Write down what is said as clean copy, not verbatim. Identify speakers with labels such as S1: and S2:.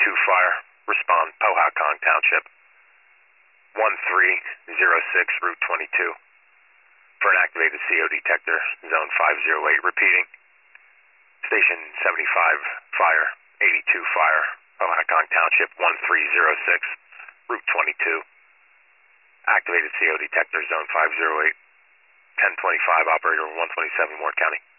S1: fire. Respond, Powhatan Township. 1306, Route 22. For an activated CO detector, Zone 508. Repeating. Station 75, fire. 82 fire. Powhatan Township, 1306, Route 22. Activated CO detector, Zone 508. 1025, operator 127, Ward County.